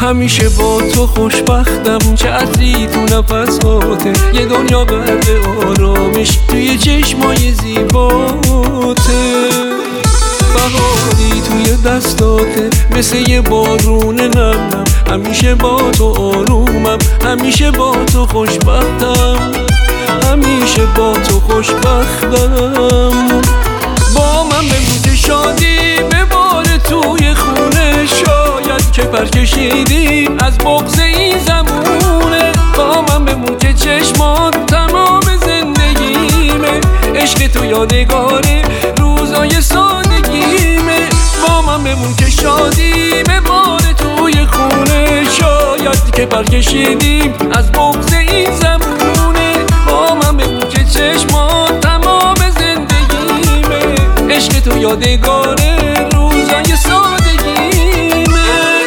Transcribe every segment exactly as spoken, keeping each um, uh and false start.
همیشه با تو خوشبختم، چه عطری تو نفساته، یه دنیا غرق آرامش توی چشمای زیباته. بهاری توی دستاته مثل یه بارون نم، همیشه با تو آرومم، همیشه با تو خوشبختم، همیشه با تو خوشبختم. با من بمون شادی بباره توی خونه، شاید که پر کشیدیم از بغض این زمونه. با من بمون که چشمات تمام زندگیمه، عشق تو یادگاره روزای سادگیمه. با من بمون که شادی بباره توی خونه، شاید که پر کشیدیم از بغض این زمونه. با من بمون که چشمات تمام زندگیمه، عشق تو یادگاره روزای سادگیمه.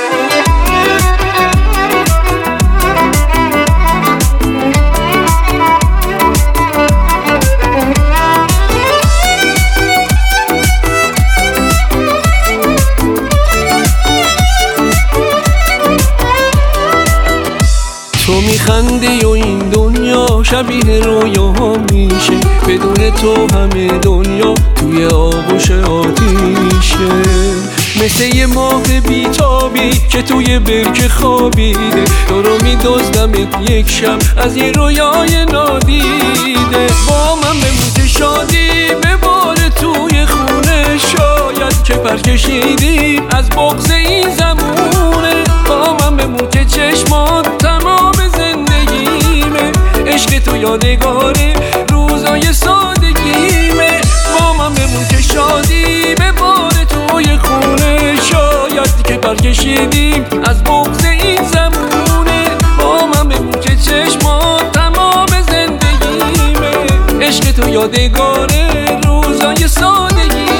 تو میخندی و این دنیا شبیه رویاها میشه، بدون تو همه دنیا توی آغوش آتیشه. مثل یه ماه بیتابی که توی برکه خوابیده، تو رو میدزدمت یک شب از یه رویای نادیده. با من بمون که شادی بباره توی خونه، شاید که پر کشیدیم از بغض این زمونه. با من بمون که چشمات تمام زندگیمه، عشق تو یادگاره روزای سادگیمه. با من بمون که شادی بباره توی خونه، شاید که پر کشیدیم از بغض این زمونه. با من بمون که چشمات تمام زندگیمه، عشق تو یادگاره روزای سادگیمه.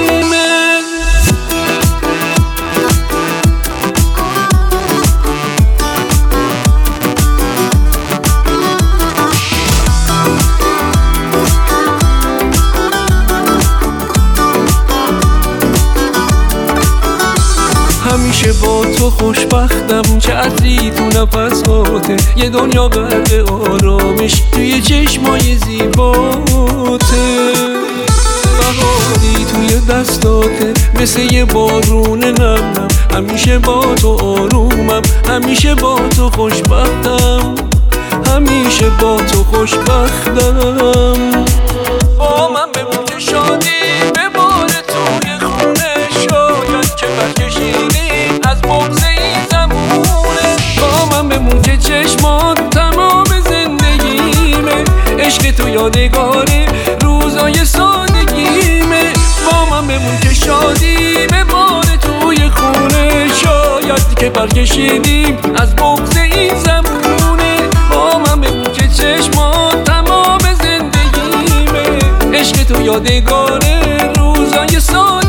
همیشه با تو خوشبختم، چه عطری تو نفساته، یه دنیا غرق آرامش توی چشمای زیباته. بهاری توی دستاته مثل یه بارون نم، همیشه با تو آرومم، همیشه با تو خوشبختم، همیشه با تو خوشبختم. با من بمون که شادی بباره توی خونه، شاید که پر کشیدیم از بغض این زمونه. با من بمون که چشمات تمام زندگیمه، عشق تو یادگاره روزای سادگیمه. با من بمون که شادی بباره توی خونه، شاید که پر کشیدیم از بغض این زمونه. با من بمون که چشمات تمام زندگیمه، عشق تو یادگاره روزای سادگیمه.